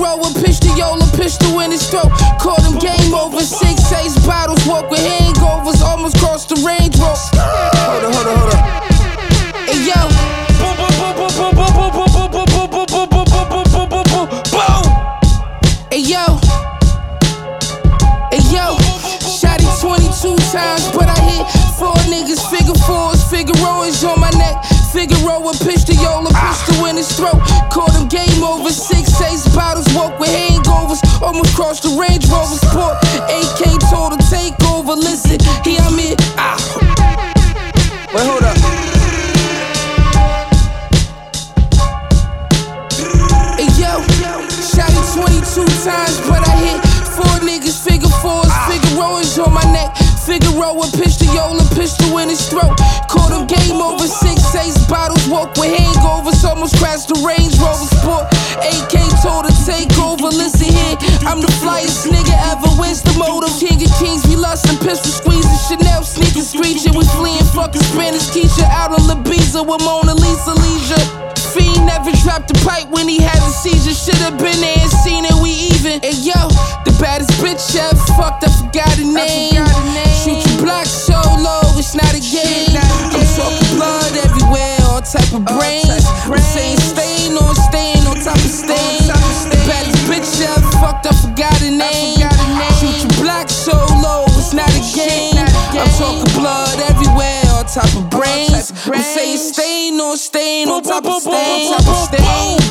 Figaro with pistola, pistol in his throat. Caught him game over, 6 bottles, walk with hangovers, almost crossed the Range Rover. Hold up. Hey yo. Hey yo. Shot it 22 times, but I hit 4 niggas. Figure 4s, Figaro is on my neck. Figaro with pistola, pistol in his throat. Caught him game over, 6 bottles, walk with hangovers, almost crossed the Range Rover Sport. AK told to take over. Listen, here I'm here. Wait, hold up. Hey yo, shot it 22 times, but I hit 4 niggas. Figure 4s, Figaro is on my neck. Figaro with pistola, pistol in his throat. Caught him game over, 6 bottles, walk with hangovers, almost crashed the Range Rover Sport. AK told to take over. Listen here, I'm the flyest nigga ever. Where's the motive? King of Kings, we lustin', pistol squeezing, Chanel sneakers screeching. We fleeing, fucking Spanish Keisha out on Ibiza with Mona Lisa leisure. Fiend never dropped the pipe when he had a seizure. Should've been there and seen it, we even. And yo, the baddest bitch ever fucked, I forgot her name. Shoot your block so low, it's not a game. I'm talking blood everywhere, all type of brains. I'm saying stain on top of stain. The baddest bitch ever fucked, I forgot her name. Shoot your block so low, it's not a game. I'm talking blood everywhere, all type of brains. I'm saying stain on top of stain.